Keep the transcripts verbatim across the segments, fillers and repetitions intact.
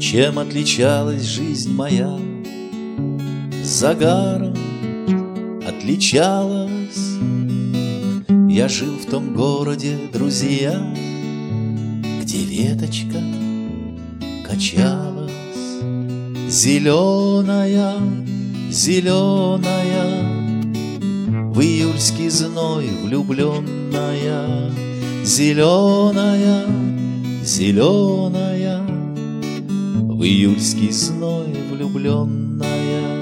Чем отличалась жизнь моя? Загаром отличалась. Я жил в том городе, друзья, где веточка качалась. Зеленая, зеленая, в июльский зной влюбленная. Зеленая, зеленая, в июльский зной влюбленная.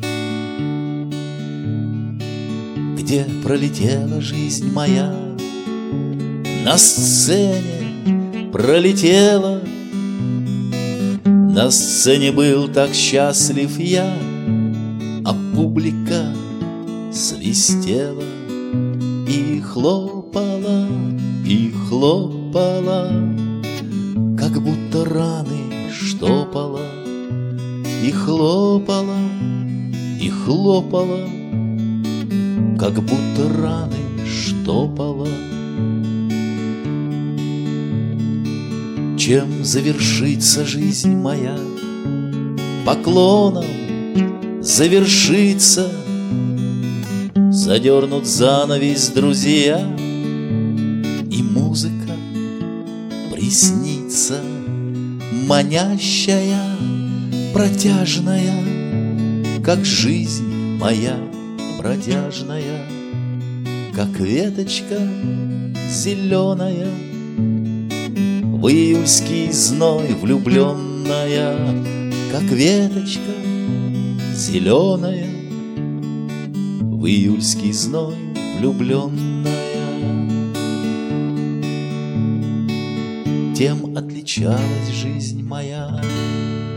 Где пролетела жизнь моя? На сцене пролетела. На сцене был так счастлив я, а публика свистела и хлопала, и хлопала, как будто раны штопала. И хлопала, и хлопала, как будто раны штопала. Чем завершится жизнь моя? Поклоном завершится. Задернут занавес друзья, и музыка приснится, манящая, протяжная, как жизнь моя бродяжная, как веточка зеленая, в июльский зной влюбленная, как веточка зеленая, в июльский зной влюбленная. Тем отличалась жизнь моя.